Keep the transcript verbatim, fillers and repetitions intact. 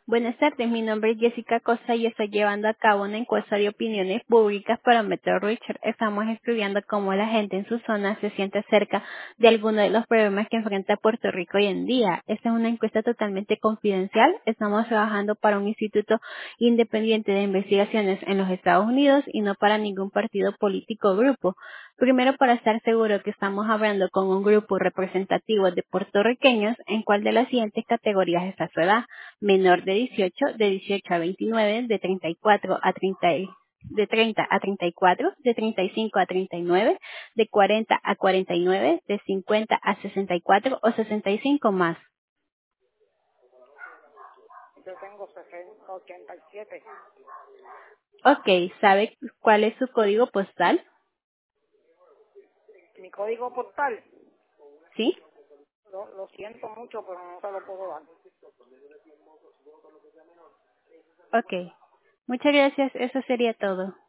Buenas tardes, mi nombre es Jessica Costa y estoy llevando a cabo una encuesta de opiniones públicas para Metro Richard. Estamos estudiando cómo la gente en su zona se siente acerca de algunos de los problemas que enfrenta Puerto Rico hoy en día. Esta es una encuesta totalmente confidencial. Estamos trabajando para un instituto independiente de investigaciones en los Estados Unidos y no para ningún partido político o grupo. Primero, para estar seguro que estamos hablando con un grupo representativo de puertorriqueños, ¿en cuál de las siguientes categorías está su edad? Menor de dieciocho, de dieciocho a veintinueve, de treinta y cuatro a treinta, y- de treinta a treinta y cuatro, de treinta y cinco a treinta y nueve, de cuarenta a cuarenta y nueve, de cincuenta a sesenta y cuatro o sesenta y cinco más. Yo tengo sesenta, ochenta y siete. Ok, ¿sabe cuál es su código postal? Mi código postal, ¿Sí? lo, lo siento mucho, pero no se lo puedo dar. Ok. Muchas gracias, eso sería todo.